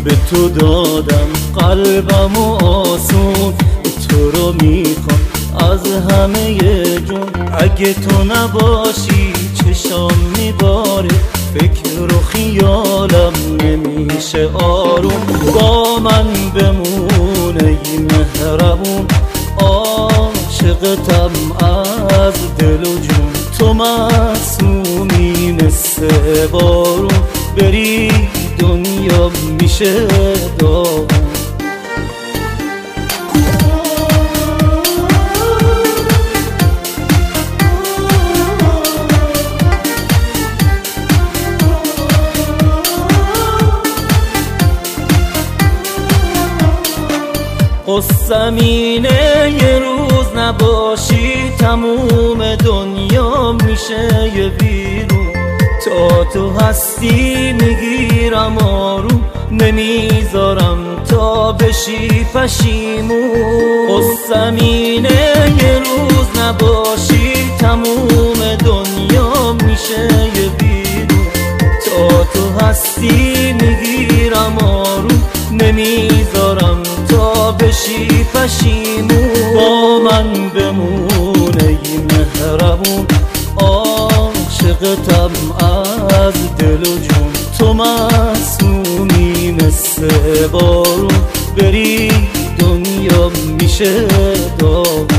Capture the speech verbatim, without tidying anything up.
به تو دادم قلبم و آسون، تو رو میخوام از همه جون. اگه تو نباشی چشام میباره، فکر و خیالم نمیشه آروم. با من بمونه ای مهربون، عاشقتم از دل و جون. تو معصومی مثل بارون، بری دنیا میشه داغون. قصم اینه یه روز نباشی، تموم دنیا میشه یه ویرون. تا تو هستی میگیرم آروم، نمیذارم تا بشی پشیمون. قصم اینه یه روز نباشی، تموم دنیا میشه یه ویرون. تا تو هستی میگیرم آروم، نمیذارم تا بشی پشیمون. با من بمونه ای مهربون، عاشقتم از دل و جون. تو معصومی مثل بارون، بری دنیا میشه داغون.